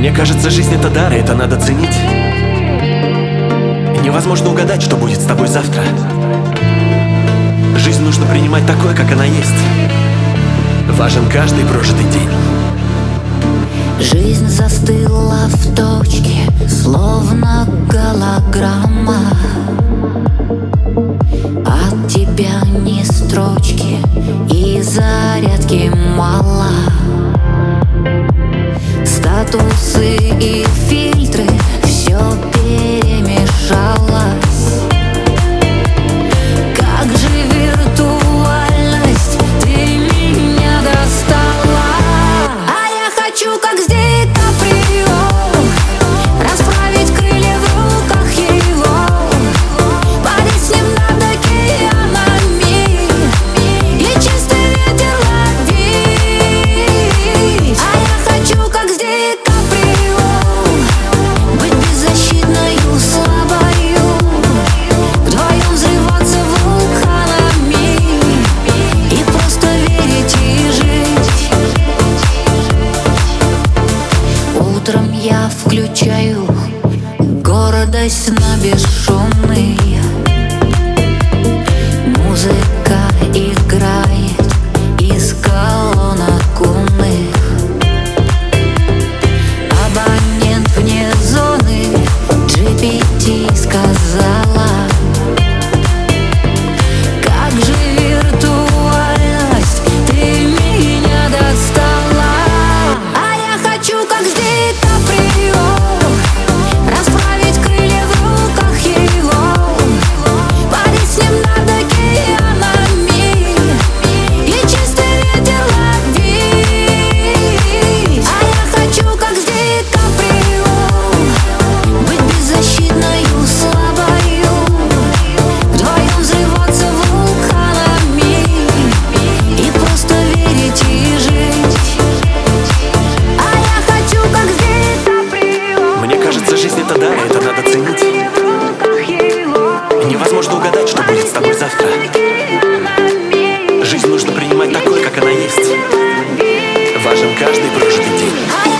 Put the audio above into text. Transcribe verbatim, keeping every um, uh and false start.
Мне кажется, жизнь — это дар, и это надо ценить. Невозможно угадать, что будет с тобой завтра. Жизнь нужно принимать такой, как она есть. Важен каждый прожитый день. Жизнь застыла в точке, словно голограмма. От тебя ни строчки и зарядки мало. Статусы и фильтры, все перемешалось. Как же виртуальность, ты меня достала. А я хочу, как с Ди Каприо, расправить крылья в руках его, парить с ним над океанами и чистый ветер ловить. А я хочу, как с Ди Каприо, быть беззащитною, слабою, вдвоем взрываться вулканами и просто верить и жить. Утром я включаю гордость на бесшумный. Музыка играет из колонок умных. Абонент вне зоны, джи пи ти сказала. Как же виртуальность, ты меня достала. А я хочу, как с Ди Каприо, расправить крылья в руках его, парить с ним над океанами и чистый ветер ловить. А я хочу, как с Ди Каприо, быть беззащитною, слабою, вдвоем взрываться вулканами и просто верить и жить. А я хочу, как с Ди Каприо. Мне кажется, жизнь — это дар, и это надо ценить. Невозможно угадать, что будет с тобой завтра. Жизнь нужно принимать такой, как она есть. Важен каждый прожитый день.